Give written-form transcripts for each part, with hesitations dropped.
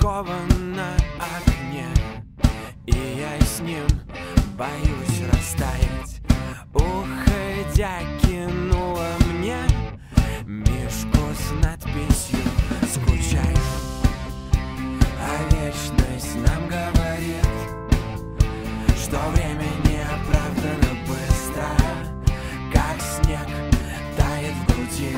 скован на огне, и я с ним боюсь растаять. Уходя, кинула мне мишку с надписью «Скучай». А вечность нам говорит, что время неоправданно быстро, как снег тает в груди.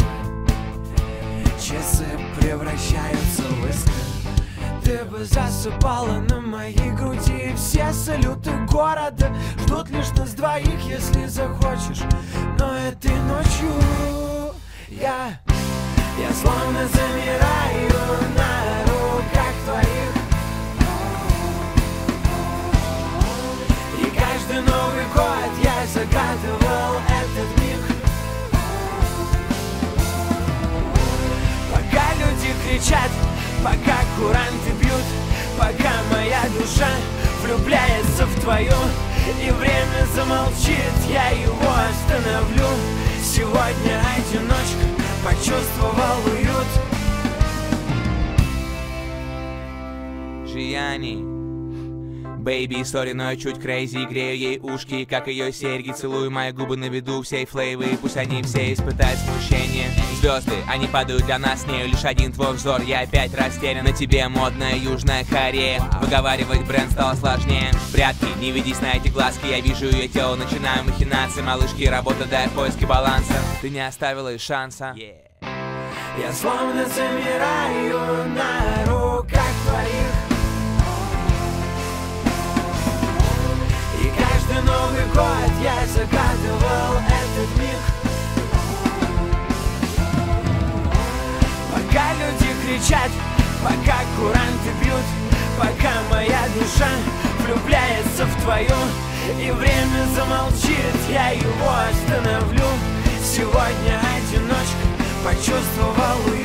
Часы превращаются в искры. Ты бы засыпала на моей груди. Все салюты города ждут лишь нас двоих, если захочешь. Но этой ночью я словно замираю на руках твоих. И каждый Новый год я загадывал этот миг. Пока люди кричат, пока куранты бьют, пока моя душа влюбляется в твою, и время замолчит, я его остановлю. Сегодня одиночка почувствовал уют. Жияни Бэйби, сори, но я чуть крейзи. Грею ей ушки, как ее серьги. Целую мои губы на виду всей флейвы. Пусть они все испытают смущение. Звезды, они падают для нас с нею. Лишь один твой взор, я опять растерян. На тебе модная Южная Корея. Выговаривать бренд стало сложнее. Прятки, не ведись на эти глазки. Я вижу ее тело, начинаю махинации. Малышки, работа, дай в поиске баланса. Ты не оставила и шанса. Я словно замираю на руках твоих. Каждый Новый год я загадывал этот миг. Пока люди кричат, пока куранты бьют, пока моя душа влюбляется в твою, и время замолчит, я его остановлю. Сегодня одиночка почувствовал уют.